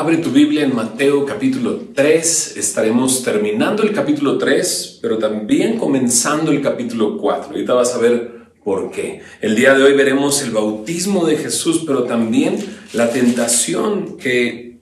Abre tu Biblia en Mateo capítulo 3. Estaremos terminando el capítulo 3, pero también comenzando el capítulo 4. Ahorita vas a ver por qué. El día de hoy veremos el bautismo de Jesús, pero también la tentación que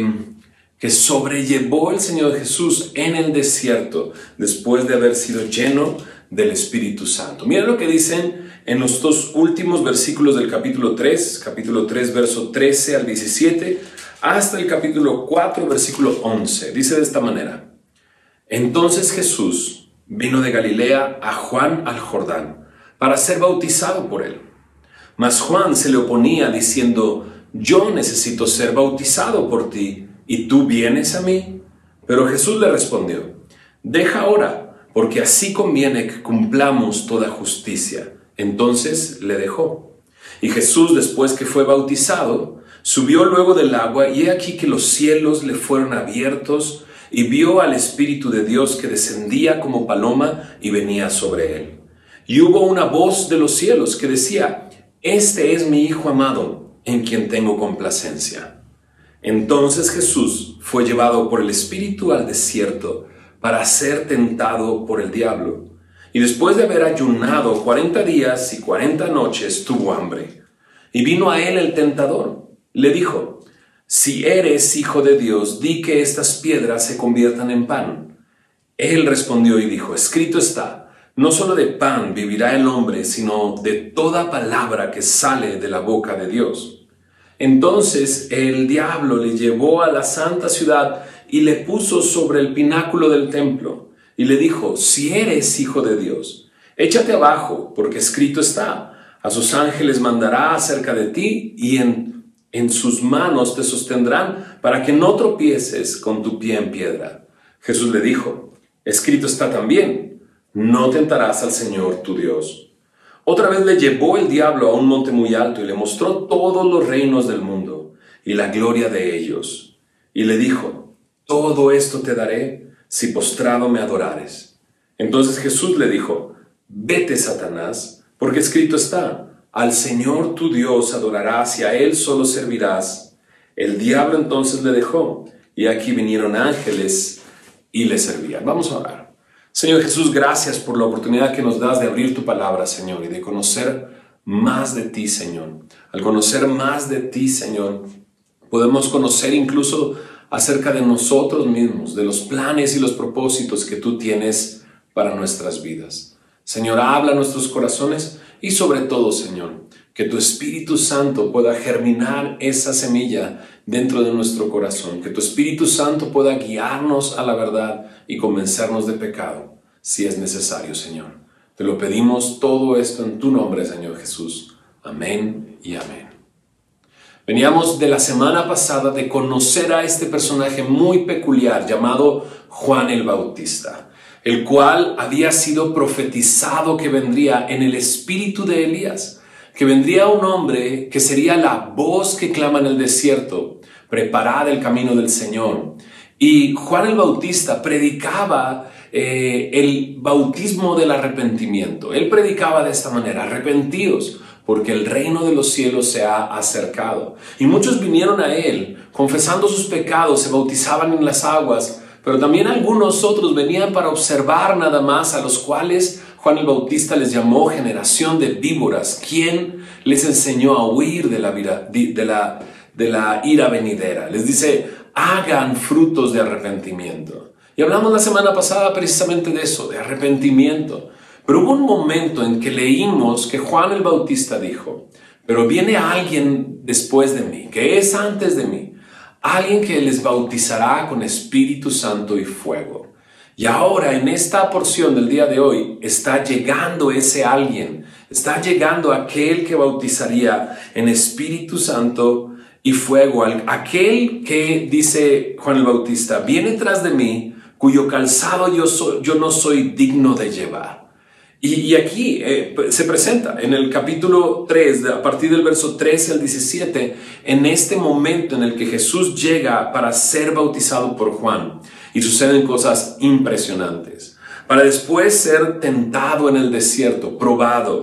sobrellevó el Señor Jesús en el desierto después de haber sido lleno del Espíritu Santo. Mira lo que dicen en los dos últimos versículos del capítulo 3, verso 13 al 17, hasta el capítulo 4, versículo 11. Dice de esta manera: Entonces Jesús vino de Galilea a Juan al Jordán para ser bautizado por él. Mas Juan se le oponía diciendo: Yo necesito ser bautizado por ti, ¿y tú vienes a mí? Pero Jesús le respondió: Deja ahora, porque así conviene que cumplamos toda justicia. Entonces le dejó. Y Jesús, después que fue bautizado, subió luego del agua, y he aquí que los cielos le fueron abiertos, y vio al Espíritu de Dios que descendía como paloma y venía sobre él. Y hubo una voz de los cielos que decía: Este es mi Hijo amado, en quien tengo complacencia. Entonces Jesús fue llevado por el Espíritu al desierto para ser tentado por el diablo. Y después de haber ayunado 40 días y 40 noches, tuvo hambre. Y vino a él el tentador. Le dijo: Si eres hijo de Dios, di que estas piedras se conviertan en pan. Él respondió y dijo: Escrito está, no solo de pan vivirá el hombre, sino de toda palabra que sale de la boca de Dios. Entonces el diablo le llevó a la santa ciudad y le puso sobre el pináculo del templo. Y le dijo: Si eres hijo de Dios, échate abajo, porque escrito está: A sus ángeles mandará acerca de ti, y en sus manos te sostendrán, para que no tropieces con tu pie en piedra. Jesús le dijo: Escrito está también: No tentarás al Señor tu Dios. Otra vez le llevó el diablo a un monte muy alto, y le mostró todos los reinos del mundo, y la gloria de ellos. Y le dijo: Todo esto te daré, si postrado me adorares. Entonces Jesús le dijo: Vete, Satanás, porque escrito está: Al Señor tu Dios adorarás y a Él solo servirás. El diablo entonces le dejó, y aquí vinieron ángeles y le servían. Vamos a orar. Señor Jesús, gracias por la oportunidad que nos das de abrir tu palabra, Señor, y de conocer más de ti, Señor. Al conocer más de ti, Señor, podemos conocer incluso acerca de nosotros mismos, de los planes y los propósitos que tú tienes para nuestras vidas. Señor, habla a nuestros corazones y sobre todo, Señor, que tu Espíritu Santo pueda germinar esa semilla dentro de nuestro corazón, que tu Espíritu Santo pueda guiarnos a la verdad y convencernos de pecado, si es necesario, Señor. Te lo pedimos todo esto en tu nombre, Señor Jesús. Amén y amén. Veníamos de la semana pasada de conocer a este personaje muy peculiar llamado Juan el Bautista, el cual había sido profetizado que vendría en el espíritu de Elías, que vendría un hombre que sería la voz que clama en el desierto: preparad el camino del Señor. Y Juan el Bautista predicaba el bautismo del arrepentimiento. Él predicaba de esta manera: arrepentíos, porque el reino de los cielos se ha acercado. Y muchos vinieron a él, confesando sus pecados, se bautizaban en las aguas, pero también algunos otros venían para observar nada más, a los cuales Juan el Bautista les llamó generación de víboras, quien les enseñó a huir de la ira venidera. Les dice: hagan frutos de arrepentimiento. Y hablamos la semana pasada precisamente de eso, de arrepentimiento. Pero hubo un momento en que leímos que Juan el Bautista dijo: pero viene alguien después de mí, que es antes de mí, alguien que les bautizará con Espíritu Santo y fuego. Y ahora, en esta porción del día de hoy, está llegando ese alguien, está llegando aquel que bautizaría en Espíritu Santo y fuego, aquel que, dice Juan el Bautista, viene tras de mí, cuyo calzado yo no soy digno de llevar. Y aquí se presenta en el capítulo 3, a partir del verso 13 al 17, en este momento en el que Jesús llega para ser bautizado por Juan. Y suceden cosas impresionantes. Para después ser tentado en el desierto, probado,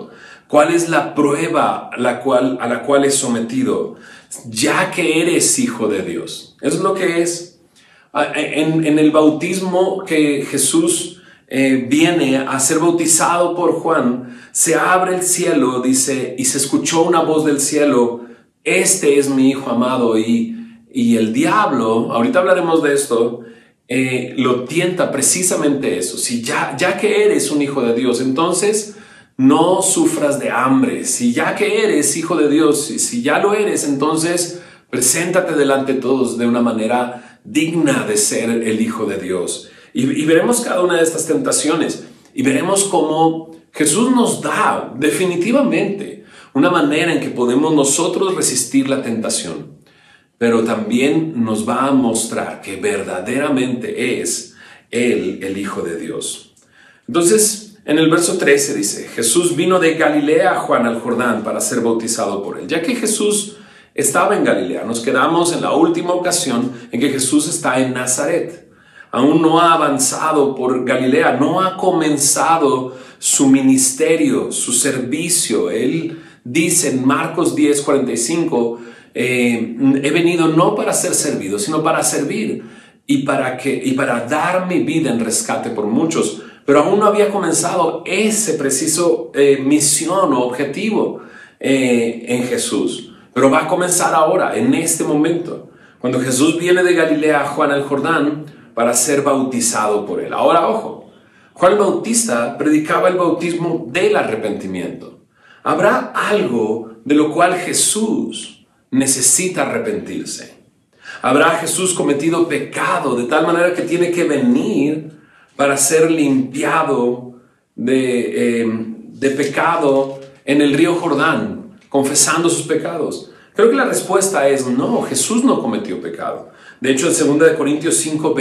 ¿Cuál es la prueba a la cual es sometido? Ya que eres hijo de Dios. Eso es lo que es. En el bautismo que Jesús viene a ser bautizado por Juan, se abre el cielo, dice, y se escuchó una voz del cielo: este es mi hijo amado. Y el diablo, ahorita hablaremos de esto, lo tienta precisamente eso. Si ya que eres un hijo de Dios, entonces no sufras de hambre. Si ya que eres hijo de Dios, si ya lo eres, entonces preséntate delante de todos de una manera digna de ser el hijo de Dios. Y veremos cada una de estas tentaciones y veremos cómo Jesús nos da definitivamente una manera en que podemos nosotros resistir la tentación, pero también nos va a mostrar que verdaderamente es Él el Hijo de Dios. Entonces, en el verso 13 dice: Jesús vino de Galilea a Juan al Jordán para ser bautizado por él. Ya que Jesús estaba en Galilea, nos quedamos en la última ocasión en que Jesús está en Nazaret. Aún no ha avanzado por Galilea, no ha comenzado su ministerio, su servicio. Él dice en Marcos 10:45, he venido no para ser servido, sino para servir y para dar mi vida en rescate por muchos. Pero aún no había comenzado ese preciso misión o objetivo en Jesús. Pero va a comenzar ahora, en este momento, cuando Jesús viene de Galilea a Juan el Jordán para ser bautizado por él. Ahora, ojo, Juan el Bautista predicaba el bautismo del arrepentimiento. ¿Habrá algo de lo cual Jesús necesita arrepentirse? ¿Habrá Jesús cometido pecado de tal manera que tiene que venir para ser limpiado de pecado en el río Jordán, confesando sus pecados? Creo que la respuesta es no, Jesús no cometió pecado. De hecho, en 2 Corintios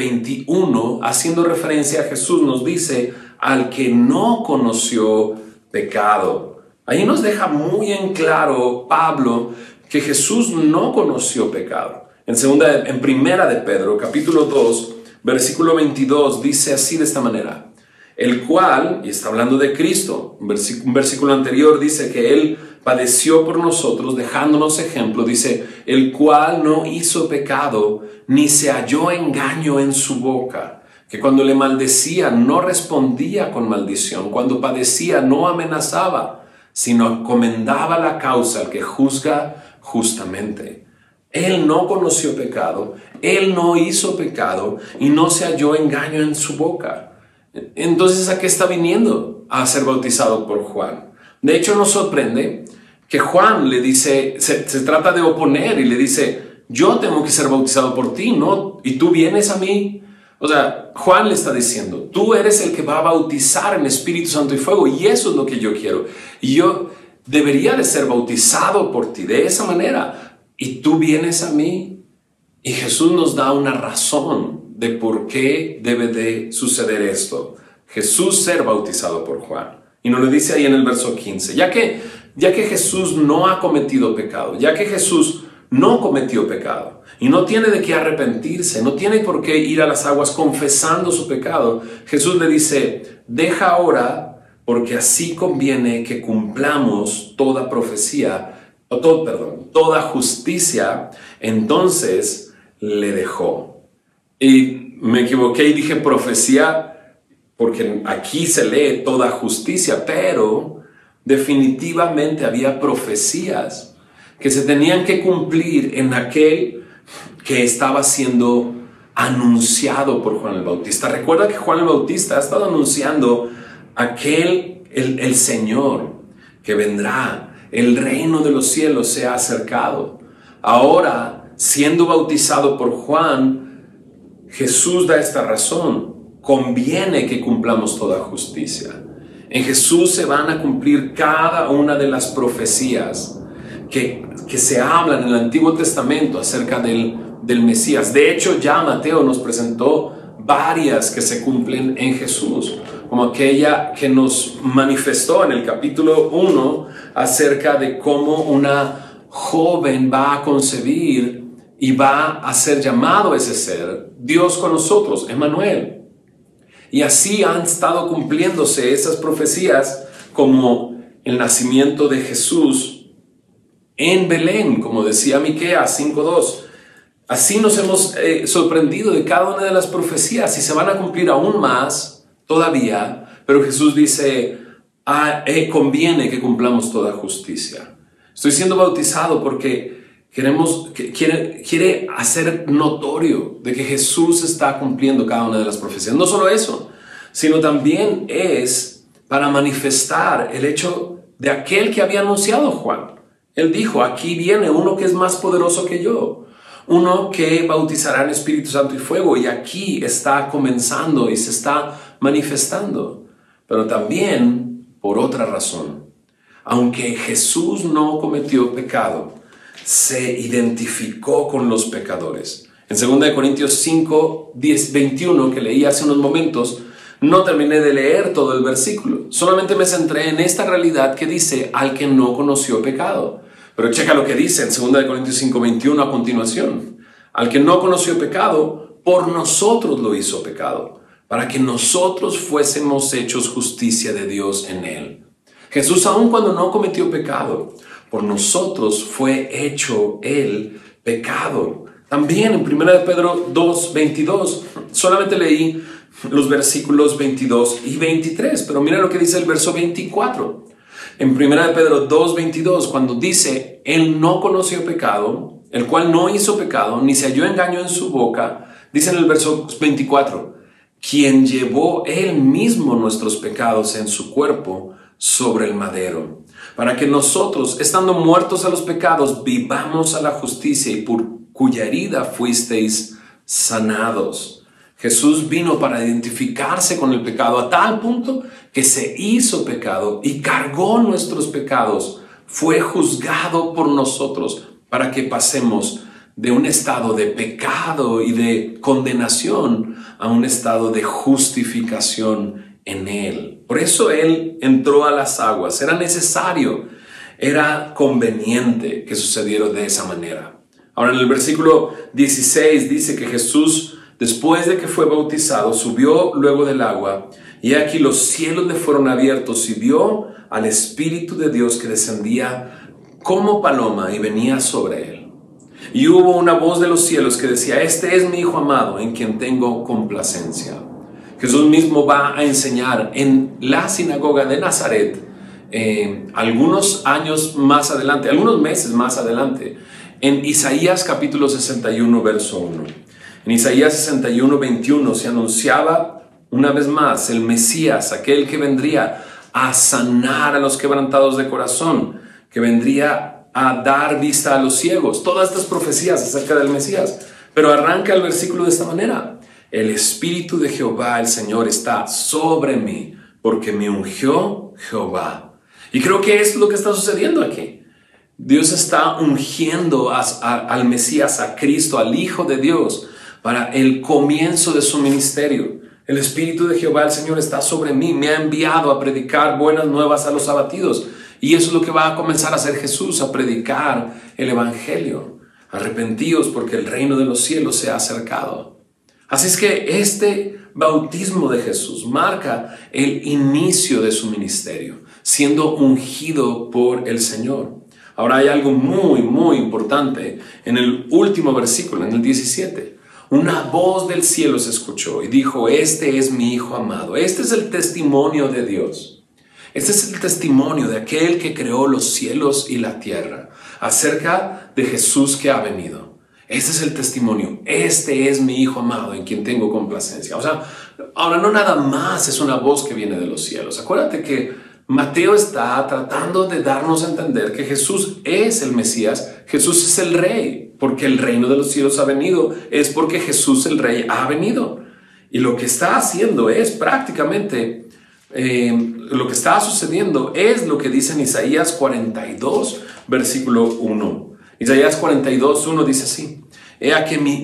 5:21, haciendo referencia a Jesús, nos dice: al que no conoció pecado. Ahí nos deja muy en claro Pablo que Jesús no conoció pecado. En primera de Pedro, capítulo 2, versículo 22, dice así de esta manera: el cual, y está hablando de Cristo, un versículo anterior dice que Él padeció por nosotros, dejándonos ejemplo, dice: el cual no hizo pecado, ni se halló engaño en su boca, que cuando le maldecía no respondía con maldición, cuando padecía no amenazaba, sino encomendaba la causa al que juzga justamente. Él no conoció pecado, Él no hizo pecado y no se halló engaño en su boca. Entonces, ¿a qué está viniendo? A ser bautizado por Juan. De hecho, nos sorprende que Juan le dice, se trata de oponer y le dice: yo tengo que ser bautizado por ti, ¿no? Y tú vienes a mí. O sea, Juan le está diciendo: tú eres el que va a bautizar en Espíritu Santo y fuego, y eso es lo que yo quiero. Y yo debería de ser bautizado por ti de esa manera, y tú vienes a mí. Y Jesús nos da una razón de por qué debe de suceder esto. Jesús ser bautizado por Juan. Y nos lo dice ahí en el verso 15. Ya que Jesús no ha cometido pecado, ya que Jesús no cometió pecado y no tiene de qué arrepentirse, no tiene por qué ir a las aguas confesando su pecado, Jesús le dice: deja ahora, porque así conviene que cumplamos toda profecía, toda justicia. Entonces le dejó. Y me equivoqué y dije profecía, porque aquí se lee toda justicia, pero definitivamente había profecías que se tenían que cumplir en aquel que estaba siendo anunciado por Juan el Bautista. Recuerda que Juan el Bautista ha estado anunciando el Señor que vendrá, el reino de los cielos se ha acercado. Ahora, siendo bautizado por Juan, Jesús da esta razón: conviene que cumplamos toda justicia. En Jesús se van a cumplir cada una de las profecías que se hablan en el Antiguo Testamento acerca del Mesías. De hecho, ya Mateo nos presentó varias que se cumplen en Jesús, como aquella que nos manifestó en el capítulo 1 acerca de cómo una joven va a concebir y va a ser llamado ese ser, Dios con nosotros, Emmanuel. Y así han estado cumpliéndose esas profecías, como el nacimiento de Jesús en Belén, como decía Miqueas 5:2. Así nos hemos sorprendido de cada una de las profecías y se van a cumplir aún más todavía, pero Jesús dice, conviene que cumplamos toda justicia. Estoy siendo bautizado porque quiere hacer notorio de que Jesús está cumpliendo cada una de las profecías. No solo eso, sino también es para manifestar el hecho de aquel que había anunciado Juan. Él dijo, aquí viene uno que es más poderoso que yo, uno que bautizará en Espíritu Santo y fuego, y aquí está comenzando y se está manifestando. Pero también por otra razón, aunque Jesús no cometió pecado, se identificó con los pecadores. En 2 Corintios 5:21, que leí hace unos momentos, no terminé de leer todo el versículo, solamente me centré en esta realidad que dice al que no conoció pecado. Pero checa lo que dice en 2 Corintios 5:21 a continuación. Al que no conoció pecado, por nosotros lo hizo pecado, para que nosotros fuésemos hechos justicia de Dios en él. Jesús, aun cuando no cometió pecado, por nosotros fue hecho el pecado. También en 1 Pedro 2:22, solamente leí los versículos 22 y 23, pero mira lo que dice el verso 24. En 1 Pedro 2:22, cuando dice, él no conoció pecado, el cual no hizo pecado, ni se halló engaño en su boca, dice en el verso 24, quien llevó él mismo nuestros pecados en su cuerpo sobre el madero, para que nosotros, estando muertos a los pecados, vivamos a la justicia y por cuya herida fuisteis sanados. Jesús vino para identificarse con el pecado a tal punto que se hizo pecado y cargó nuestros pecados. Fue juzgado por nosotros para que pasemos de un estado de pecado y de condenación a un estado de justificación en Él. Por eso Él entró a las aguas. Era necesario, era conveniente que sucediera de esa manera. Ahora en el versículo 16 dice que Jesús, después de que fue bautizado, subió luego del agua, y aquí los cielos le fueron abiertos y vio al Espíritu de Dios que descendía como paloma y venía sobre él. Y hubo una voz de los cielos que decía, este es mi Hijo amado, en quien tengo complacencia. Jesús mismo va a enseñar en la sinagoga de Nazaret, algunos años más adelante, algunos meses más adelante, en Isaías capítulo 61, verso 1. En Isaías 61, 21 se anunciaba una vez más el Mesías, aquel que vendría a sanar a los quebrantados de corazón, que vendría a dar vista a los ciegos. Todas estas profecías acerca del Mesías. Pero arranca el versículo de esta manera. El Espíritu de Jehová, el Señor, está sobre mí, porque me ungió Jehová. Y creo que es lo que está sucediendo aquí. Dios está ungiendo al Mesías, a Cristo, al Hijo de Dios, para el comienzo de su ministerio. El Espíritu de Jehová, el Señor, está sobre mí. Me ha enviado a predicar buenas nuevas a los abatidos. Y eso es lo que va a comenzar a hacer Jesús, a predicar el Evangelio. Arrepentíos porque el reino de los cielos se ha acercado. Así es que este bautismo de Jesús marca el inicio de su ministerio, siendo ungido por el Señor. Ahora hay algo muy, muy importante en el último versículo, en el 17. Una voz del cielo se escuchó y dijo, este es mi Hijo amado. Este es el testimonio de Dios. Este es el testimonio de aquel que creó los cielos y la tierra, acerca de Jesús que ha venido. Este es el testimonio. Este es mi Hijo amado en quien tengo complacencia. O sea, ahora no nada más es una voz que viene de los cielos. Acuérdate que Mateo está tratando de darnos a entender que Jesús es el Mesías, Jesús es el Rey, porque el reino de los cielos ha venido, es porque Jesús el Rey ha venido. Y lo que está haciendo es prácticamente, lo que está sucediendo es lo que dice en Isaías 42, versículo 1. Isaías 42, 1 dice así, he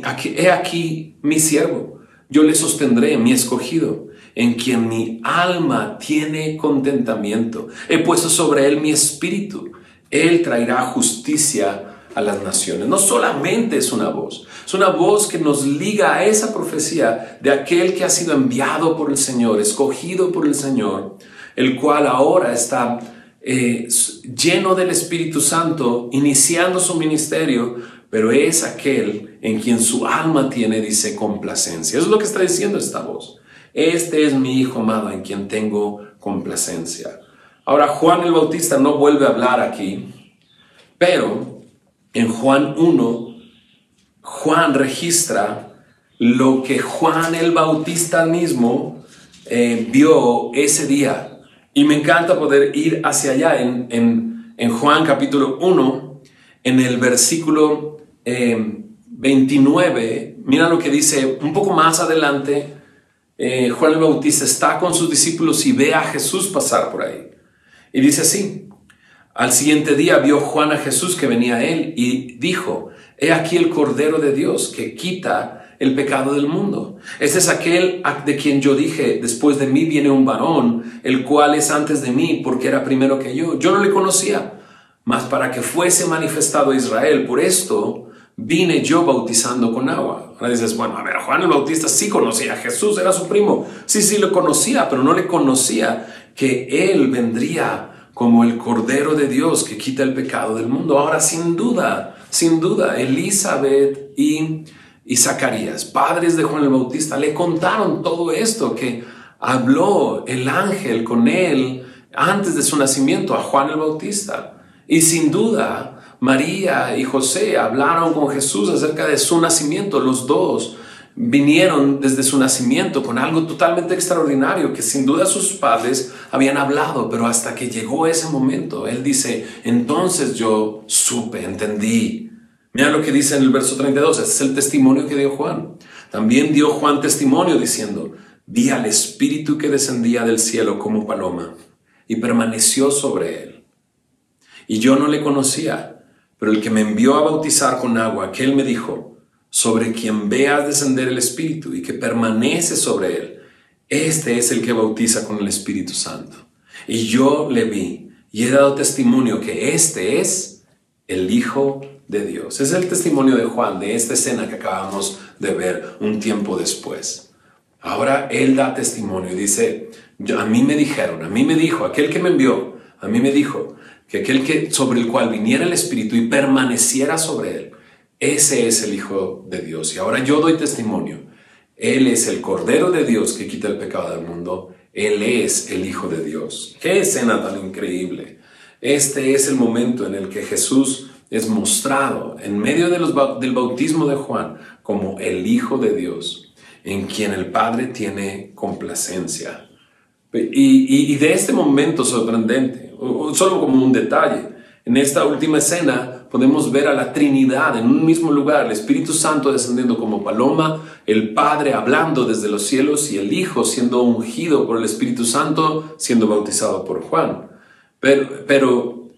aquí mi siervo, yo le sostendré, mi escogido, en quien mi alma tiene contentamiento. He puesto sobre él mi espíritu. Él traerá justicia a las naciones. No solamente es una voz que nos liga a esa profecía de aquel que ha sido enviado por el Señor, escogido por el Señor, el cual ahora está lleno del Espíritu Santo, iniciando su ministerio, pero es aquel en quien su alma tiene, dice, complacencia. Eso es lo que está diciendo esta voz. Este es mi Hijo amado en quien tengo complacencia. Ahora, Juan el Bautista no vuelve a hablar aquí, pero en Juan 1, Juan registra lo que Juan el Bautista mismo vio ese día. Y me encanta poder ir hacia allá en Juan capítulo 1, en el versículo 29. Mira lo que dice un poco más adelante. Juan el Bautista está con sus discípulos y ve a Jesús pasar por ahí. Y dice así: al siguiente día vio Juan a Jesús que venía a él y dijo: he aquí el Cordero de Dios que quita el pecado del mundo. Este es aquel de quien yo dije: después de mí viene un varón, el cual es antes de mí, porque era primero que yo. Yo no le conocía, mas para que fuese manifestado a Israel, por esto vine yo bautizando con agua. Ahora dices, bueno, a ver, Juan el Bautista sí conocía a Jesús, era su primo. Sí lo conocía, pero no le conocía que él vendría como el Cordero de Dios que quita el pecado del mundo. Ahora, sin duda, Elizabeth y Zacarías, padres de Juan el Bautista, le contaron todo esto que habló el ángel con él antes de su nacimiento a Juan el Bautista. Y sin duda, María y José hablaron con Jesús acerca de su nacimiento. Los dos vinieron desde su nacimiento con algo totalmente extraordinario que sin duda sus padres habían hablado, pero hasta que llegó ese momento, él dice: entonces yo supe, entendí. Mira lo que dice en el verso 32, este es el testimonio que dio Juan. También dio Juan testimonio diciendo: vi al Espíritu que descendía del cielo como paloma y permaneció sobre él. Y yo no le conocía, pero el que me envió a bautizar con agua, aquel me dijo: sobre quien veas descender el Espíritu y que permanece sobre él, este es el que bautiza con el Espíritu Santo. Y yo le vi y he dado testimonio que este es el Hijo de Dios. Es el testimonio de Juan de esta escena que acabamos de ver un tiempo después. Ahora él da testimonio y dice: a mí me dijo, aquel que me envió, a mí me dijo que aquel sobre el cual viniera el Espíritu y permaneciera sobre él, ese es el Hijo de Dios. Y ahora yo doy testimonio. Él es el Cordero de Dios que quita el pecado del mundo. Él es el Hijo de Dios. ¡Qué escena tan increíble! Este es el momento en el que Jesús es mostrado en medio del bautismo de Juan como el Hijo de Dios, en quien el Padre tiene complacencia. Y de este momento sorprendente, solo como un detalle, en esta última escena podemos ver a la Trinidad en un mismo lugar, el Espíritu Santo descendiendo como paloma, el Padre hablando desde los cielos y el Hijo siendo ungido por el Espíritu Santo, siendo bautizado por Juan. Pero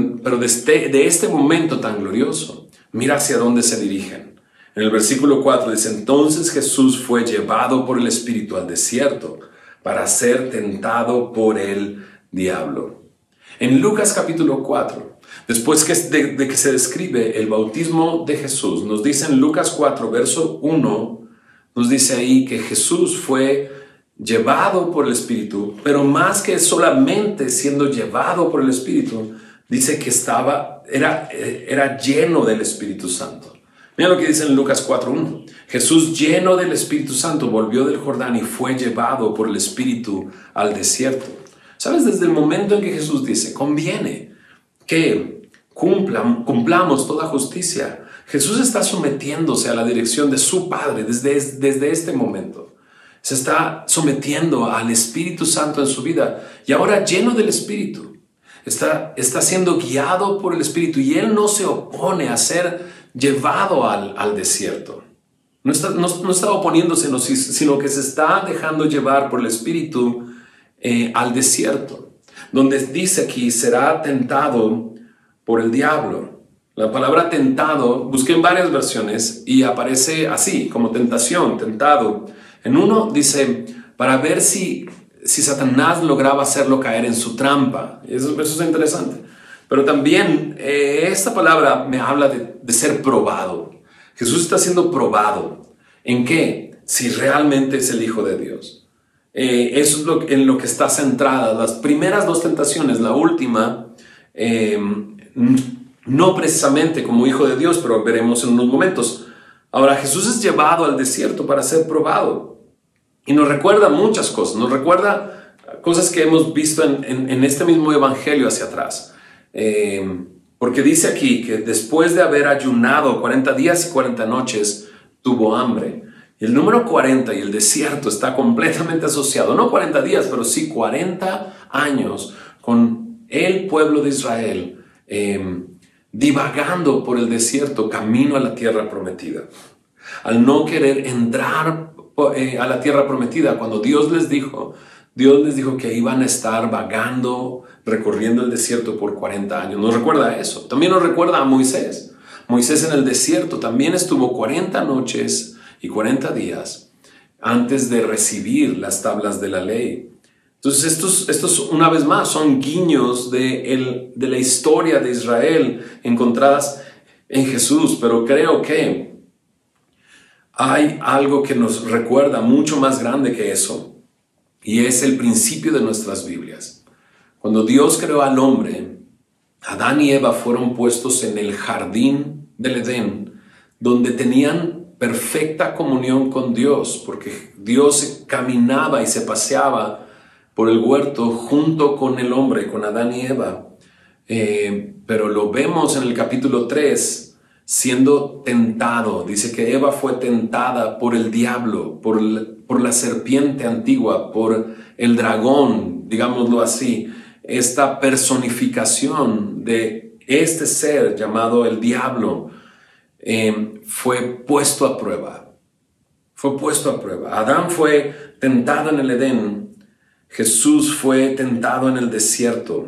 de este momento tan glorioso, mira hacia dónde se dirigen. En el versículo 4 dice: entonces Jesús fue llevado por el Espíritu al desierto para ser tentado por el diablo. En Lucas capítulo 4, después de que se describe el bautismo de Jesús, nos dice en Lucas 4, verso 1, nos dice ahí que Jesús fue llevado por el Espíritu, pero más que solamente siendo llevado por el Espíritu, dice que era lleno del Espíritu Santo. Mira lo que dice en Lucas 4:1. Jesús, lleno del Espíritu Santo, volvió del Jordán y fue llevado por el Espíritu al desierto. ¿Sabes? Desde el momento en que Jesús dice: conviene que cumplamos toda justicia, Jesús está sometiéndose a la dirección de su Padre desde este momento. Se está sometiendo al Espíritu Santo en su vida y ahora lleno del Espíritu. Está siendo guiado por el Espíritu y él no se opone a ser llevado al desierto. No está oponiéndose, sino que se está dejando llevar por el Espíritu al desierto, donde dice aquí: será tentado por el diablo. La palabra tentado, busqué en varias versiones y aparece así, como tentación, tentado. En uno dice: para ver si Satanás lograba hacerlo caer en su trampa. Eso es interesante. Pero también esta palabra me habla de ser probado. Jesús está siendo probado. ¿En qué? Si realmente es el Hijo de Dios. Eso es en lo que está centrada. Las primeras dos tentaciones, la última, no precisamente como hijo de Dios, pero veremos en unos momentos. Ahora, Jesús es llevado al desierto para ser probado. Y nos recuerda muchas cosas. Nos recuerda cosas que hemos visto en este mismo evangelio hacia atrás. Porque dice aquí que después de haber ayunado 40 días y 40 noches, tuvo hambre. Y el número 40 y el desierto está completamente asociado. No 40 días, pero sí 40 años con el pueblo de Israel divagando por el desierto camino a la tierra prometida. Al no querer entrar a la tierra prometida, cuando Dios les dijo que iban a estar vagando, recorriendo el desierto por 40 años. Nos recuerda eso. También nos recuerda a Moisés. Moisés en el desierto también estuvo 40 noches y 40 días antes de recibir las tablas de la ley. Entonces estos una vez más son guiños de la historia de Israel encontradas en Jesús, pero creo que hay algo que nos recuerda mucho más grande que eso, y es el principio de nuestras Biblias. Cuando Dios creó al hombre, Adán y Eva fueron puestos en el jardín del Edén, donde tenían perfecta comunión con Dios, porque Dios caminaba y se paseaba por el huerto junto con el hombre, con Adán y Eva. Pero lo vemos en el capítulo 3 siendo tentado. Dice que Eva fue tentada por el diablo, por la serpiente antigua, por el dragón, digámoslo así. Esta personificación de este ser llamado el diablo fue puesto a prueba. Fue puesto a prueba. Adán fue tentado en el Edén. Jesús fue tentado en el desierto.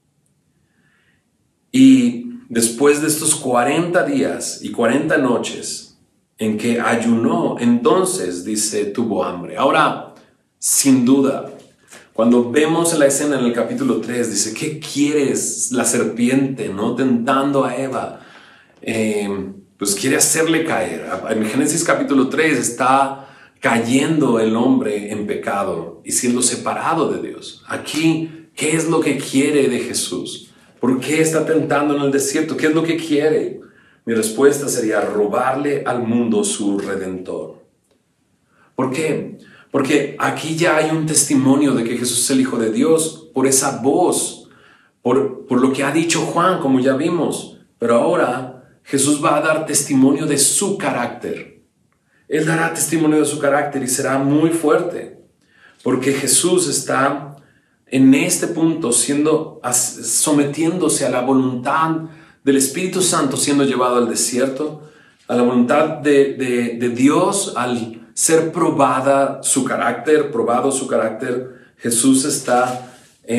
Y después de estos 40 días y 40 noches en que ayunó, entonces, dice, tuvo hambre. Ahora, sin duda, cuando vemos la escena en el capítulo 3, dice, ¿qué quieres? La serpiente, ¿no? Tentando a Eva. Pues quiere hacerle caer. En Génesis capítulo 3 está cayendo el hombre en pecado y siendo separado de Dios. Aquí, ¿qué es lo que quiere de Jesús? ¿Por qué está tentando en el desierto? ¿Qué es lo que quiere? Mi respuesta sería robarle al mundo su Redentor. ¿Por qué? Porque aquí ya hay un testimonio de que Jesús es el Hijo de Dios por esa voz, por lo que ha dicho Juan, como ya vimos. Pero ahora Jesús va a dar testimonio de su carácter. Él dará testimonio de su carácter y será muy fuerte, porque Jesús está en este punto sometiéndose a la voluntad del Espíritu Santo, siendo llevado al desierto, a la voluntad de Dios, al ser probado su carácter. Jesús está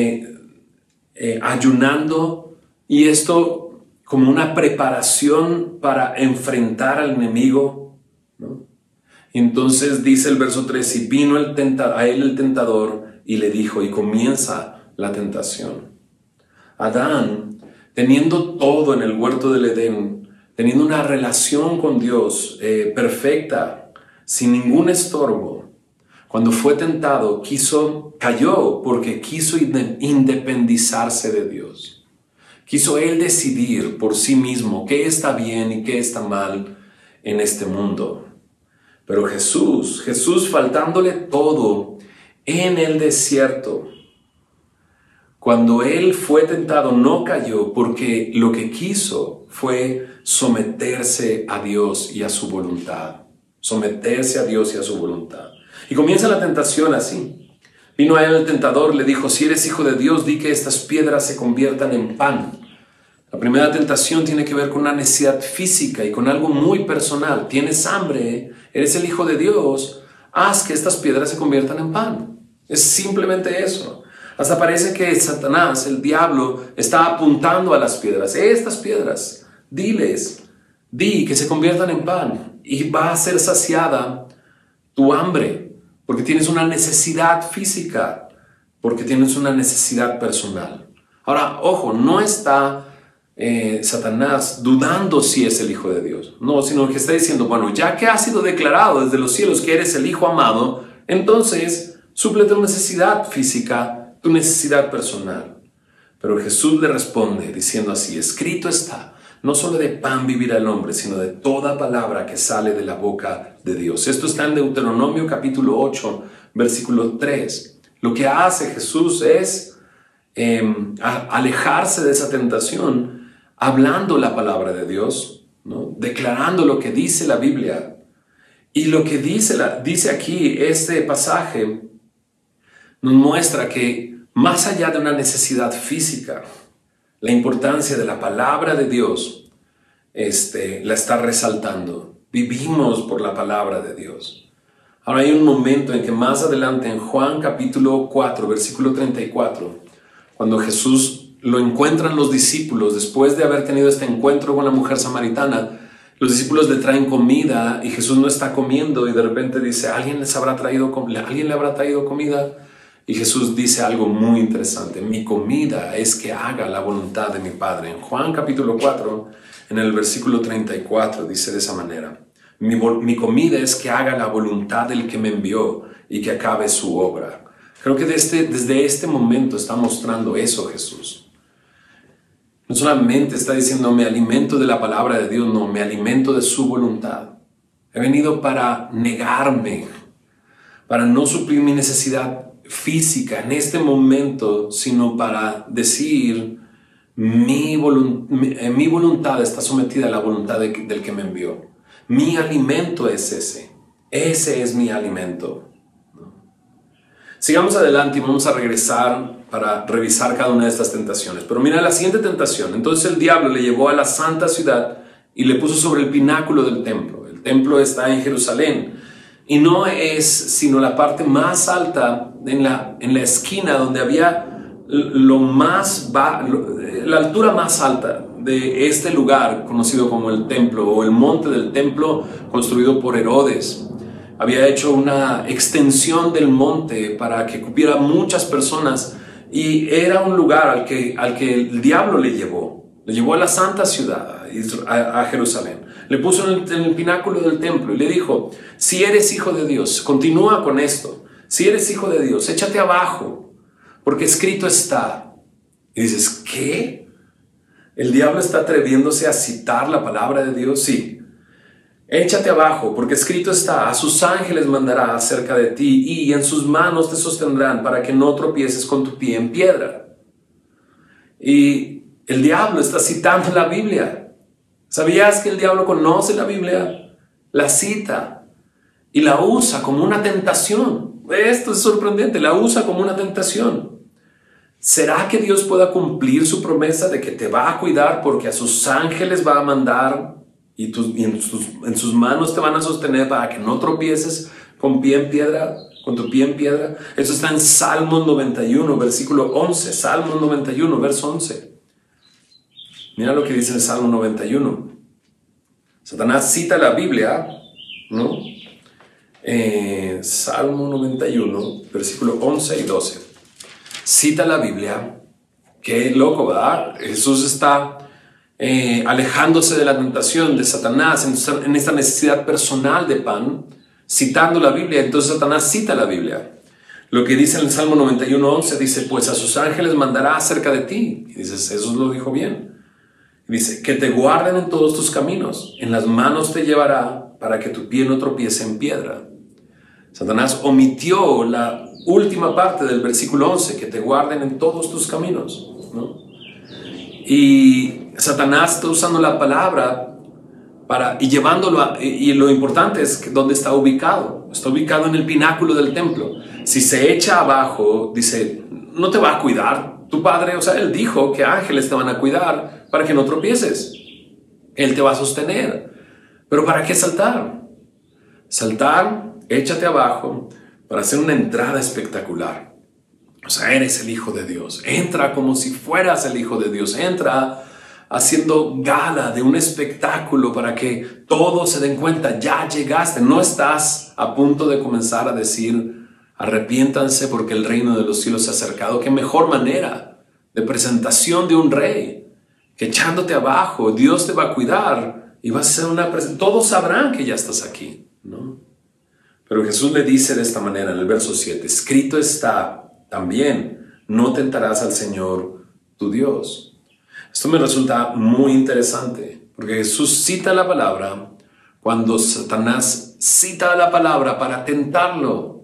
ayunando, y esto como una preparación para enfrentar al enemigo, ¿no? Entonces dice el verso 3, y vino a él el tentador y le dijo, y comienza la tentación. Adán, teniendo todo en el huerto del Edén, teniendo una relación con Dios perfecta, sin ningún estorbo, cuando fue tentado, cayó porque quiso independizarse de Dios. Quiso él decidir por sí mismo qué está bien y qué está mal en este mundo. Pero Jesús faltándole todo en el desierto, cuando él fue tentado, no cayó, porque lo que quiso fue someterse a Dios y a su voluntad. Someterse a Dios y a su voluntad. Y comienza la tentación así. Vino a él el tentador, le dijo, si eres hijo de Dios, di que estas piedras se conviertan en pan. La primera tentación tiene que ver con una necesidad física y con algo muy personal. Tienes hambre, eres el Hijo de Dios, haz que estas piedras se conviertan en pan. Es simplemente eso. Hasta parece que Satanás, el diablo, está apuntando a las piedras. Estas piedras, di que se conviertan en pan, y va a ser saciada tu hambre, porque tienes una necesidad física, porque tienes una necesidad personal. Ahora, ojo, no está Satanás dudando si es el Hijo de Dios. No, sino que está diciendo, bueno, ya que ha sido declarado desde los cielos que eres el Hijo amado, entonces suple tu necesidad física, tu necesidad personal. Pero Jesús le responde diciendo así: escrito está, no solo de pan vivirá el hombre, sino de toda palabra que sale de la boca de Dios. Esto está en Deuteronomio capítulo 8, versículo 3. Lo que hace Jesús es alejarse de esa tentación, hablando la palabra de Dios, ¿no? Declarando lo que dice la Biblia. Y lo que dice aquí este pasaje nos muestra que más allá de una necesidad física, la importancia de la palabra de Dios la está resaltando. Vivimos por la palabra de Dios. Ahora hay un momento en que más adelante en Juan capítulo 4, versículo 34, cuando Jesús lo encuentran los discípulos después de haber tenido este encuentro con la mujer samaritana, los discípulos le traen comida y Jesús no está comiendo y de repente dice: ¿alguien le habrá traído comida? Y Jesús dice algo muy interesante: mi comida es que haga la voluntad de mi Padre. En Juan capítulo 4, en el versículo 34, dice de esa manera: mi comida es que haga la voluntad del que me envió y que acabe su obra. Creo que desde este momento está mostrando eso Jesús. No solamente está diciendo me alimento de la palabra de Dios, no, me alimento de su voluntad. He venido para negarme, para no suplir mi necesidad física en este momento, sino para decir mi voluntad está sometida a la voluntad del que me envió. Mi alimento es ese es mi alimento. Sigamos adelante y vamos a regresar para revisar cada una de estas tentaciones. Pero mira la siguiente tentación. Entonces el diablo le llevó a la santa ciudad y le puso sobre el pináculo del templo. El templo está en Jerusalén y no es sino la parte más alta en la esquina donde había la altura más alta de este lugar conocido como el templo o el monte del templo, construido por Herodes. Había hecho una extensión del monte para que cupiera muchas personas y era un lugar al que el diablo le llevó a la santa ciudad, a Jerusalén. Le puso en el pináculo del templo y le dijo: si eres hijo de Dios, continúa con esto, si eres hijo de Dios, échate abajo, porque escrito está. Y dices: ¿qué? ¿El diablo está atreviéndose a citar la palabra de Dios? Sí. Échate abajo, porque escrito está: a sus ángeles mandará acerca de ti y en sus manos te sostendrán para que no tropieces con tu pie en piedra. Y el diablo está citando la Biblia. ¿Sabías que el diablo conoce la Biblia? La cita y la usa como una tentación. Esto es sorprendente, la usa como una tentación. ¿Será que Dios pueda cumplir su promesa de que te va a cuidar porque a sus ángeles va a mandar y en sus manos te van a sostener para que no tropieces con tu pie en piedra? Eso está en Salmos 91, versículo 11. Salmos 91, verso 11. Mira lo que dice en Salmo 91. Satanás cita la Biblia, ¿no? Salmo 91, versículo 11 y 12. Cita la Biblia. Qué loco, ¿verdad? Jesús está alejándose de la tentación de Satanás en esta necesidad personal de pan, citando la Biblia. Entonces Satanás cita la Biblia. Lo que dice en el Salmo 91:11 dice: pues a sus ángeles mandará acerca de ti. Y dices: eso lo dijo bien. Y dice: que te guarden en todos tus caminos, en las manos te llevará para que tu pie no tropiece en piedra. Satanás omitió la última parte del versículo 11, que te guarden en todos tus caminos, ¿no? Y Satanás está usando la palabra y llevándolo y lo importante es dónde está ubicado. Está ubicado en el pináculo del templo. Si se echa abajo, dice, no te va a cuidar tu Padre. O sea, Él dijo que ángeles te van a cuidar para que no tropieces. Él te va a sostener. Pero ¿para qué saltar? Saltar, échate abajo para hacer una entrada espectacular. O sea, eres el Hijo de Dios. Entra como si fueras el Hijo de Dios. Entra haciendo gala de un espectáculo para que todos se den cuenta, ya llegaste. No estás a punto de comenzar a decir, arrepiéntanse porque el reino de los cielos se ha acercado. Qué mejor manera de presentación de un rey que echándote abajo. Dios te va a cuidar y vas a hacer una presentación. Todos sabrán que ya estás aquí, ¿no? Pero Jesús le dice de esta manera en el verso 7, escrito está también, no tentarás al Señor tu Dios. Esto me resulta muy interesante, porque Jesús cita la palabra cuando Satanás cita la palabra para tentarlo.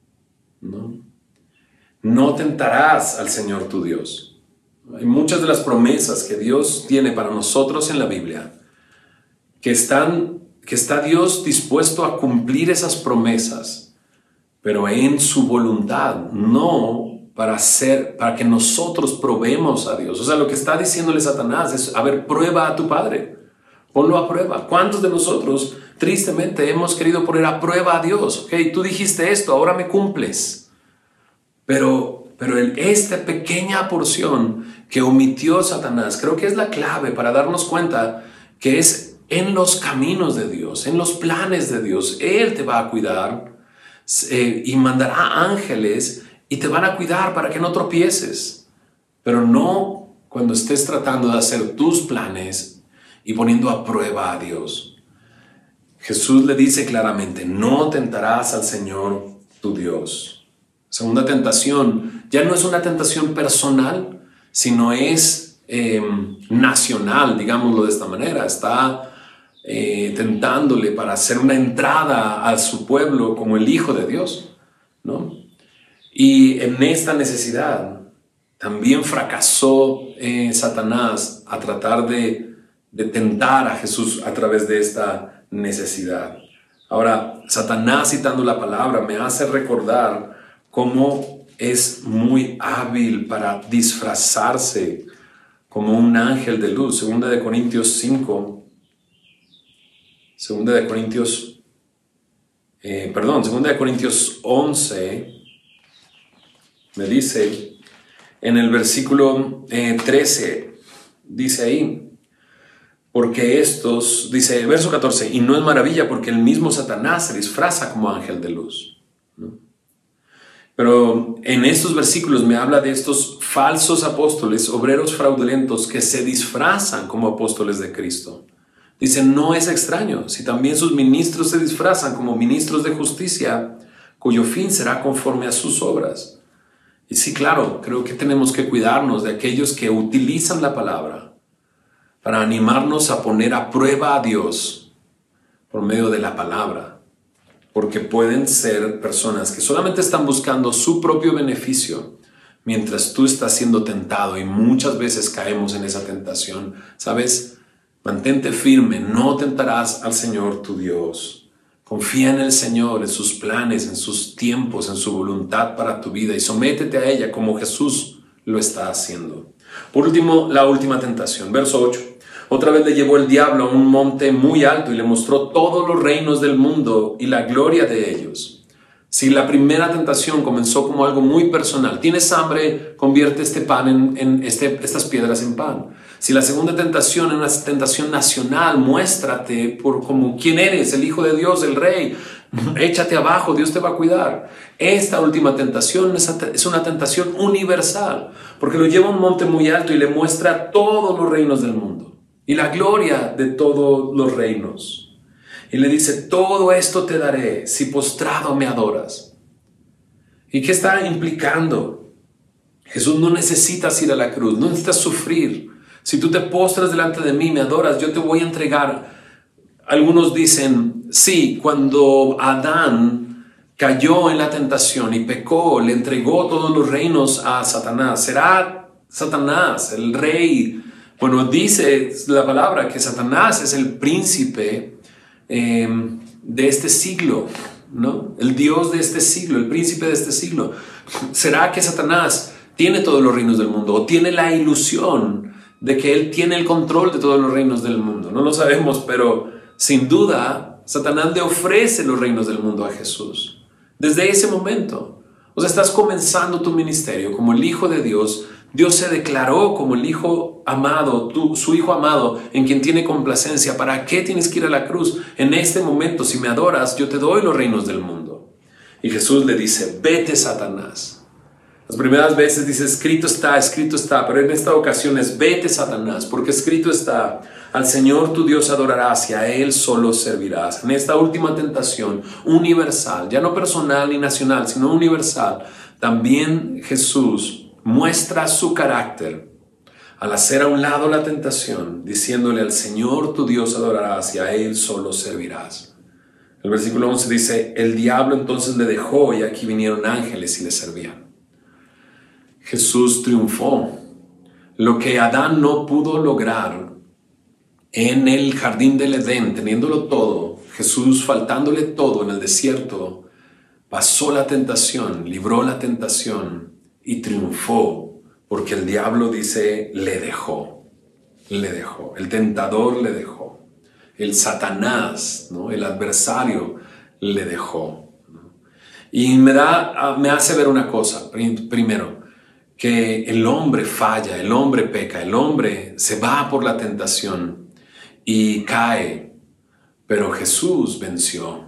No tentarás al Señor tu Dios. Hay muchas de las promesas que Dios tiene para nosotros en la Biblia que está Dios dispuesto a cumplir esas promesas, pero en su voluntad, no para que nosotros probemos a Dios. O sea, lo que está diciéndole Satanás es, a ver, prueba a tu Padre, ponlo a prueba. ¿Cuántos de nosotros tristemente hemos querido poner a prueba a Dios? Ok, tú dijiste esto, ahora me cumples. Pero esta pequeña porción que omitió Satanás, creo que es la clave para darnos cuenta que es en los caminos de Dios, en los planes de Dios. Él te va a cuidar y mandará ángeles y te van a cuidar para que no tropieces. Pero no cuando estés tratando de hacer tus planes y poniendo a prueba a Dios. Jesús le dice claramente, no tentarás al Señor tu Dios. Segunda tentación, ya no es una tentación personal, sino es nacional, digámoslo de esta manera. Está tentándole para hacer una entrada a su pueblo como el Hijo de Dios, ¿no? Y en esta necesidad también fracasó Satanás a tratar de tentar a Jesús a través de esta necesidad. Ahora, Satanás, citando la palabra, me hace recordar cómo es muy hábil para disfrazarse como un ángel de luz. Segunda de Corintios 11 me dice en el versículo 13, dice ahí, porque estos, dice verso 14, y no es maravilla porque el mismo Satanás se disfraza como ángel de luz, ¿no? Pero en estos versículos me habla de estos falsos apóstoles, obreros fraudulentos que se disfrazan como apóstoles de Cristo. Dice, no es extraño si también sus ministros se disfrazan como ministros de justicia, cuyo fin será conforme a sus obras. Y sí, claro, creo que tenemos que cuidarnos de aquellos que utilizan la palabra para animarnos a poner a prueba a Dios por medio de la palabra, porque pueden ser personas que solamente están buscando su propio beneficio mientras tú estás siendo tentado, y muchas veces caemos en esa tentación. ¿Sabes? Mantente firme, no tentarás al Señor tu Dios. Confía en el Señor, en sus planes, en sus tiempos, en su voluntad para tu vida, y sométete a ella como Jesús lo está haciendo. Por último, la última tentación, verso 8. Otra vez le llevó el diablo a un monte muy alto y le mostró todos los reinos del mundo y la gloria de ellos. Si la primera tentación comenzó como algo muy personal, tienes hambre, convierte este pan estas piedras en pan. Si la segunda tentación es una tentación nacional, muéstrate como quién eres, el Hijo de Dios, el Rey. Échate abajo, Dios te va a cuidar. Esta última tentación es una tentación universal, porque lo lleva a un monte muy alto y le muestra todos los reinos del mundo y la gloria de todos los reinos. Y le dice, todo esto te daré si postrado me adoras. ¿Y qué está implicando? Jesús, no necesitas ir a la cruz, no necesitas sufrir. Si tú te postras delante de mí, me adoras, yo te voy a entregar. Algunos dicen, sí, cuando Adán cayó en la tentación y pecó, le entregó todos los reinos a Satanás. ¿Será Satanás el rey? Bueno, dice la palabra que Satanás es el príncipe de este siglo, ¿no? El Dios de este siglo, el príncipe de este siglo. ¿Será que Satanás tiene todos los reinos del mundo o tiene la ilusión de que él tiene el control de todos los reinos del mundo? No lo sabemos, pero sin duda Satanás le ofrece los reinos del mundo a Jesús. Desde ese momento, o sea, estás comenzando tu ministerio como el Hijo de Dios. Dios se declaró como el Hijo amado, su Hijo amado, en quien tiene complacencia. ¿Para qué tienes que ir a la cruz? En este momento, si me adoras, yo te doy los reinos del mundo. Y Jesús le dice, vete, Satanás. Las primeras veces dice, escrito está, pero en esta ocasión es, vete, Satanás, porque escrito está, al Señor tu Dios adorarás y a Él solo servirás. En esta última tentación universal, ya no personal ni nacional, sino universal, también Jesús muestra su carácter al hacer a un lado la tentación, diciéndole, al Señor tu Dios adorarás y a Él solo servirás. El versículo 11 dice, el diablo entonces le dejó y aquí vinieron ángeles y le servían. Jesús triunfó. Lo que Adán no pudo lograr en el jardín del Edén, teniéndolo todo, Jesús faltándole todo en el desierto, pasó la tentación, libró la tentación y triunfó, porque el diablo dice, le dejó, el tentador le dejó, el Satanás, ¿no? El adversario le dejó, ¿no? Y me hace ver una cosa, primero, que el hombre falla, el hombre peca, el hombre se va por la tentación y cae, pero Jesús venció.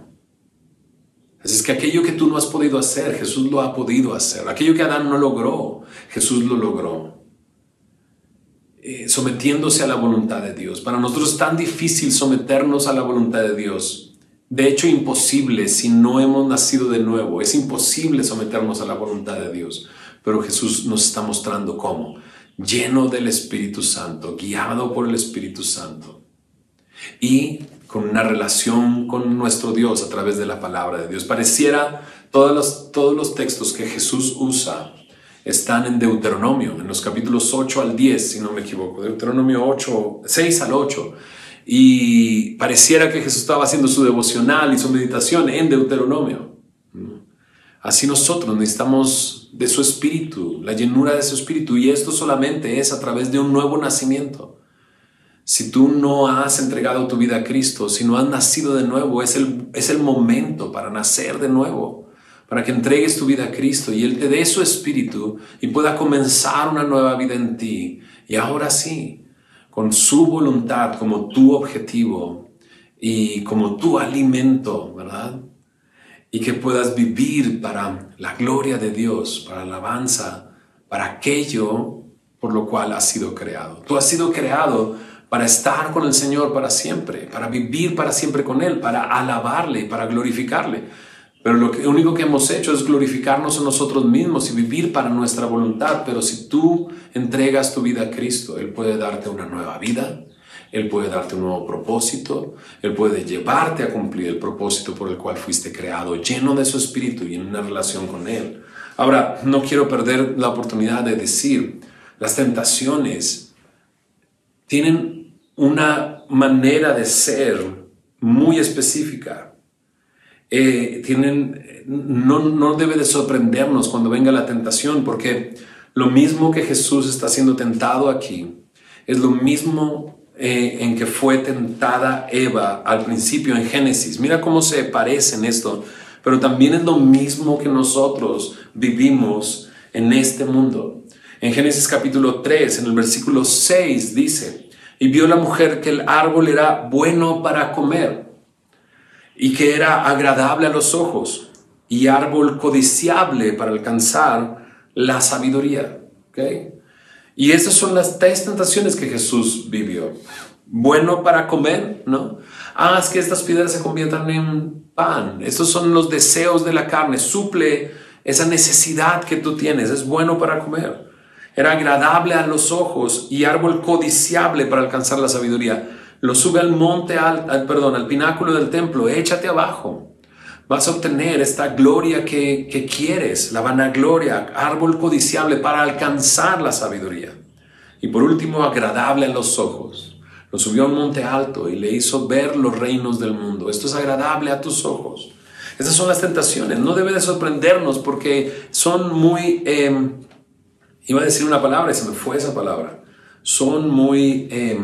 Así es que aquello que tú no has podido hacer, Jesús lo ha podido hacer. Aquello que Adán no logró, Jesús lo logró. Sometiéndose a la voluntad de Dios. Para nosotros es tan difícil someternos a la voluntad de Dios. De hecho, imposible si no hemos nacido de nuevo. Es imposible someternos a la voluntad de Dios. Pero Jesús nos está mostrando cómo. Lleno del Espíritu Santo, guiado por el Espíritu Santo. Y con una relación con nuestro Dios a través de la palabra de Dios. Pareciera todos los textos que Jesús usa están en Deuteronomio, en los capítulos 8 al 10, si no me equivoco. Deuteronomio 8, 6 al 8. Y pareciera que Jesús estaba haciendo su devocional y su meditación en Deuteronomio. Así nosotros necesitamos de su Espíritu, la llenura de su Espíritu. Y esto solamente es a través de un nuevo nacimiento. Si tú no has entregado tu vida a Cristo, si no has nacido de nuevo, es el momento para nacer de nuevo, para que entregues tu vida a Cristo y Él te dé su Espíritu y pueda comenzar una nueva vida en ti. Y ahora sí, con su voluntad como tu objetivo y como tu alimento, ¿verdad? Y que puedas vivir para la gloria de Dios, para la alabanza, para aquello por lo cual has sido creado. Tú has sido creado para estar con el Señor para siempre, para vivir para siempre con Él, para alabarle, para glorificarle. Pero lo único que hemos hecho es glorificarnos a nosotros mismos y vivir para nuestra voluntad. Pero si tú entregas tu vida a Cristo, Él puede darte una nueva vida, Él puede darte un nuevo propósito, Él puede llevarte a cumplir el propósito por el cual fuiste creado, lleno de su Espíritu y en una relación con Él. Ahora, no quiero perder la oportunidad de decir, las tentaciones tienen una manera de ser muy específica. No debe de sorprendernos cuando venga la tentación, porque lo mismo que Jesús está siendo tentado aquí, es lo mismo en que fue tentada Eva al principio en Génesis. Mira cómo se parecen esto, pero también es lo mismo que nosotros vivimos en este mundo. En Génesis capítulo 3, en el versículo 6 dice, y vio la mujer que el árbol era bueno para comer y que era agradable a los ojos y árbol codiciable para alcanzar la sabiduría. ¿Okay? Y esas son las tres tentaciones que Jesús vivió. Bueno para comer, ¿no? Haz que estas piedras se conviertan en pan. Estos son los deseos de la carne. Suple esa necesidad que tú tienes. Es bueno para comer. Era agradable a los ojos y árbol codiciable para alcanzar la sabiduría. Lo sube al monte, al pináculo del templo. Échate abajo. Vas a obtener esta gloria que quieres, la vanagloria, árbol codiciable para alcanzar la sabiduría. Y por último, agradable a los ojos. Lo subió a un monte alto y le hizo ver los reinos del mundo. Esto es agradable a tus ojos. Esas son las tentaciones. No debe de sorprendernos porque son muy... iba a decir una palabra y se me fue esa palabra. Son muy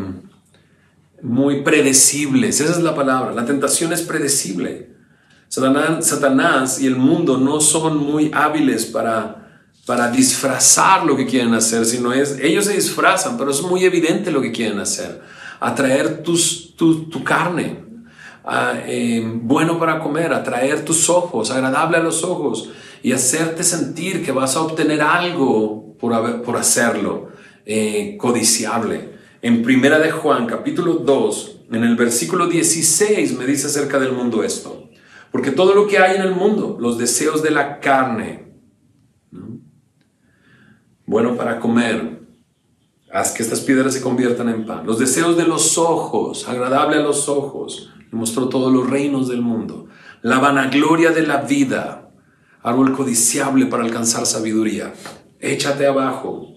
predecibles. Esa es la palabra. La tentación es predecible. Satanás y el mundo no son muy hábiles para disfrazar lo que quieren hacer, sino ellos se disfrazan, pero es muy evidente lo que quieren hacer. Atraer tu carne, bueno para comer, atraer tus ojos, agradable a los ojos, y hacerte sentir que vas a obtener algo por hacerlo, codiciable. En Primera de Juan, capítulo 2, en el versículo 16 me dice acerca del mundo esto. Porque todo lo que hay en el mundo, los deseos de la carne, ¿no? Bueno para comer, haz que estas piedras se conviertan en pan. Los deseos de los ojos, agradable a los ojos, le mostró todos los reinos del mundo. La vanagloria de la vida, árbol codiciable para alcanzar sabiduría. Échate abajo.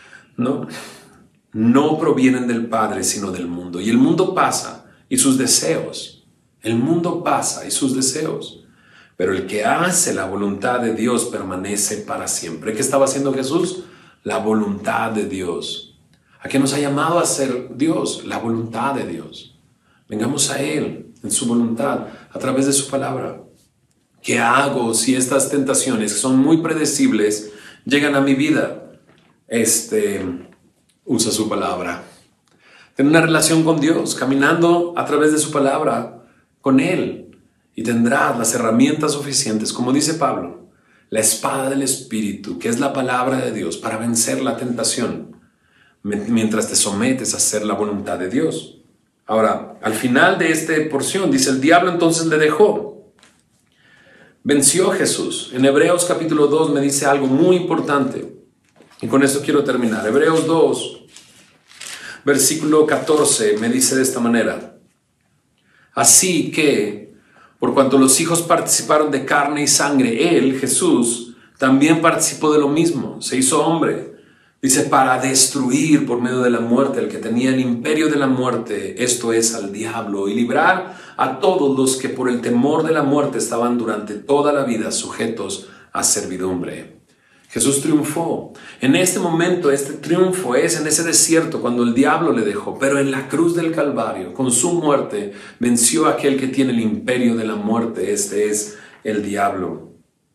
No provienen del Padre, sino del mundo. Y el mundo pasa y sus deseos. El mundo pasa y sus deseos. Pero el que hace la voluntad de Dios permanece para siempre. ¿Qué estaba haciendo Jesús? La voluntad de Dios. ¿A qué nos ha llamado a hacer Dios? La voluntad de Dios. Vengamos a Él en su voluntad, a través de su palabra. ¿Qué hago si estas tentaciones, que son muy predecibles, llegan a mi vida? Usa su palabra. Ten una relación con Dios, caminando a través de su palabra, con Él. Y tendrás las herramientas suficientes, como dice Pablo, la espada del Espíritu, que es la palabra de Dios, para vencer la tentación, mientras te sometes a hacer la voluntad de Dios. Ahora, al final de esta porción, dice, el diablo entonces le dejó. Venció a Jesús. En Hebreos capítulo 2 me dice algo muy importante. Y con eso quiero terminar. Hebreos 2, versículo 14, me dice de esta manera. Así que, por cuanto los hijos participaron de carne y sangre, Él, Jesús, también participó de lo mismo. Se hizo hombre. Dice, para destruir por medio de la muerte al que tenía el imperio de la muerte, esto es, al diablo, y librar a todos los que por el temor de la muerte estaban durante toda la vida sujetos a servidumbre. Jesús triunfó. En este momento, este triunfo es en ese desierto cuando el diablo le dejó, pero en la cruz del Calvario, con su muerte, venció a aquel que tiene el imperio de la muerte, este es el diablo.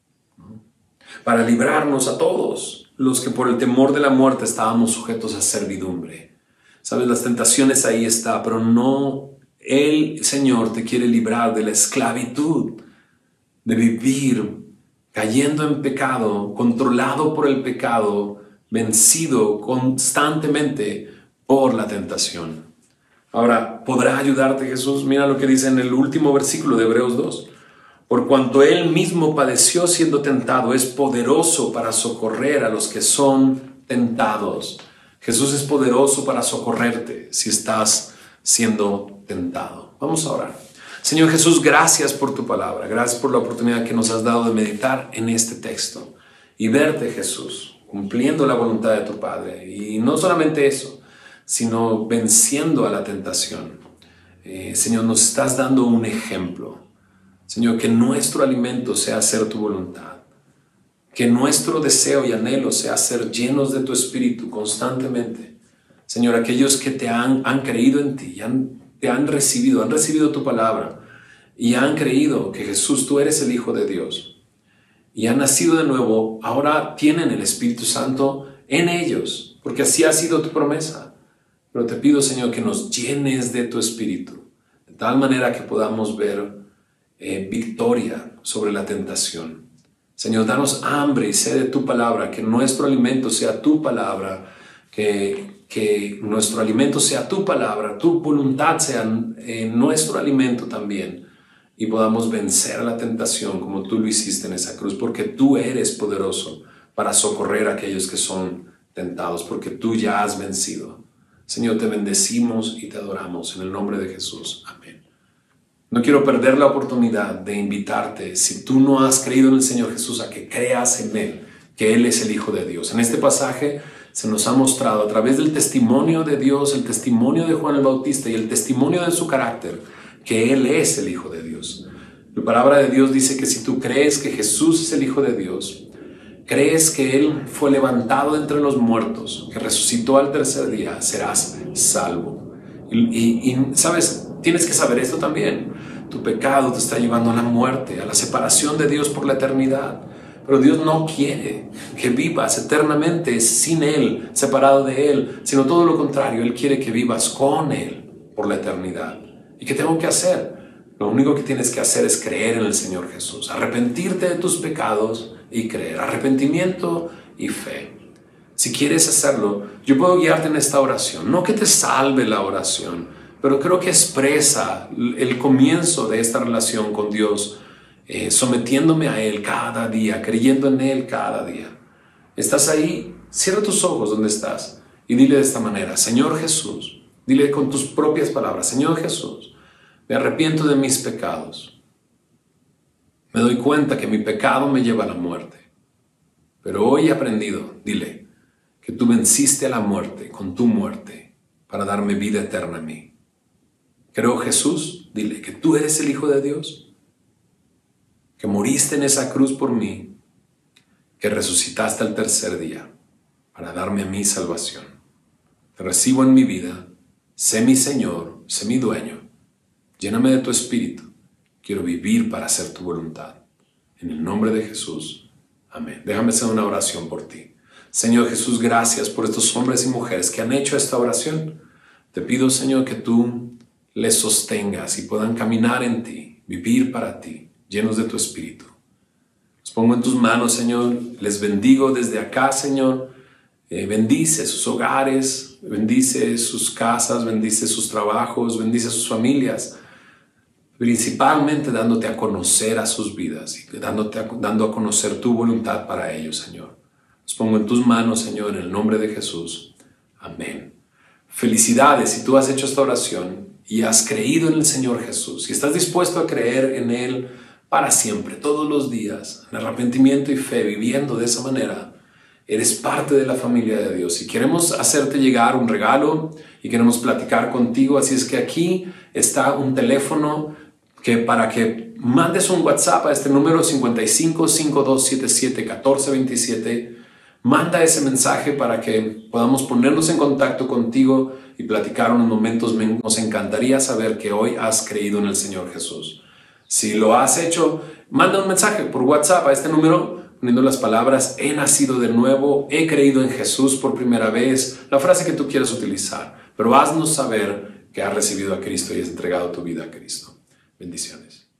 Para librarnos a todos los que por el temor de la muerte estábamos sujetos a servidumbre. Sabes, las tentaciones ahí está, pero no, el Señor te quiere librar de la esclavitud, de vivir cayendo en pecado, controlado por el pecado, vencido constantemente por la tentación. Ahora, ¿podrá ayudarte Jesús? Mira lo que dice en el último versículo de Hebreos 2. Por cuanto Él mismo padeció siendo tentado, es poderoso para socorrer a los que son tentados. Jesús es poderoso para socorrerte si estás siendo tentado. Vamos a orar. Señor Jesús, gracias por tu palabra. Gracias por la oportunidad que nos has dado de meditar en este texto y verte, Jesús, cumpliendo la voluntad de tu Padre. Y no solamente eso, sino venciendo a la tentación. Señor, nos estás dando un ejemplo. Señor, que nuestro alimento sea hacer tu voluntad. Que nuestro deseo y anhelo sea ser llenos de tu Espíritu constantemente. Señor, aquellos que te han creído en ti, te han recibido tu palabra y han creído que Jesús, tú eres el Hijo de Dios y han nacido de nuevo, ahora tienen el Espíritu Santo en ellos, porque así ha sido tu promesa. Pero te pido, Señor, que nos llenes de tu Espíritu, de tal manera que podamos ver victoria sobre la tentación. Señor, danos hambre y sed de tu palabra, que nuestro alimento sea tu palabra, que nuestro alimento sea tu palabra, tu voluntad sea nuestro alimento también, y podamos vencer a la tentación como tú lo hiciste en esa cruz, porque tú eres poderoso para socorrer a aquellos que son tentados, porque tú ya has vencido. Señor, te bendecimos y te adoramos en el nombre de Jesús. Amén. No quiero perder la oportunidad de invitarte, si tú no has creído en el Señor Jesús, a que creas en Él, que Él es el Hijo de Dios. En este pasaje se nos ha mostrado a través del testimonio de Dios, el testimonio de Juan el Bautista y el testimonio de su carácter, que Él es el Hijo de Dios. La palabra de Dios dice que si tú crees que Jesús es el Hijo de Dios, crees que Él fue levantado de entre los muertos, que resucitó al tercer día, serás salvo. Y sabes, tienes que saber esto también. Tu pecado te está llevando a la muerte, a la separación de Dios por la eternidad. Pero Dios no quiere que vivas eternamente sin Él, separado de Él, sino todo lo contrario. Él quiere que vivas con Él por la eternidad. ¿Y qué tengo que hacer? Lo único que tienes que hacer es creer en el Señor Jesús, arrepentirte de tus pecados y creer, arrepentimiento y fe. Si quieres hacerlo, yo puedo guiarte en esta oración. No que te salve la oración, pero creo que expresa el comienzo de esta relación con Dios, sometiéndome a Él cada día, creyendo en Él cada día. ¿Estás ahí? Cierra tus ojos donde estás y dile de esta manera: Señor Jesús, dile con tus propias palabras: Señor Jesús, me arrepiento de mis pecados. Me doy cuenta que mi pecado me lleva a la muerte. Pero hoy he aprendido, dile, que tú venciste a la muerte con tu muerte para darme vida eterna a mí. Creo, Jesús, dile, que tú eres el Hijo de Dios, que moriste en esa cruz por mí, que resucitaste al tercer día para darme a mí salvación. Te recibo en mi vida, sé mi Señor, sé mi dueño. Lléname de tu Espíritu. Quiero vivir para hacer tu voluntad. En el nombre de Jesús. Amén. Déjame hacer una oración por ti. Señor Jesús, gracias por estos hombres y mujeres que han hecho esta oración. Te pido, Señor, que tú les sostengas y puedan caminar en ti, vivir para ti, llenos de tu Espíritu. Los pongo en tus manos, Señor. Les bendigo desde acá, Señor. Bendice sus hogares, bendice sus casas, bendice sus trabajos, bendice sus familias. Principalmente dándote a conocer a sus vidas y dando a conocer tu voluntad para ellos, Señor. Los pongo en tus manos, Señor, en el nombre de Jesús. Amén. Felicidades si tú has hecho esta oración y has creído en el Señor Jesús. Si estás dispuesto a creer en Él para siempre, todos los días, en arrepentimiento y fe, viviendo de esa manera, eres parte de la familia de Dios. Y queremos hacerte llegar un regalo y queremos platicar contigo. Así es que aquí está un teléfono para que mandes un WhatsApp a este número 55 5277 1427. Manda ese mensaje para que podamos ponernos en contacto contigo y platicar unos momentos. Nos encantaría saber que hoy has creído en el Señor Jesús. Si lo has hecho, manda un mensaje por WhatsApp a este número poniendo las palabras: he nacido de nuevo, he creído en Jesús por primera vez, la frase que tú quieras utilizar, pero haznos saber que has recibido a Cristo y has entregado tu vida a Cristo. Bendiciones.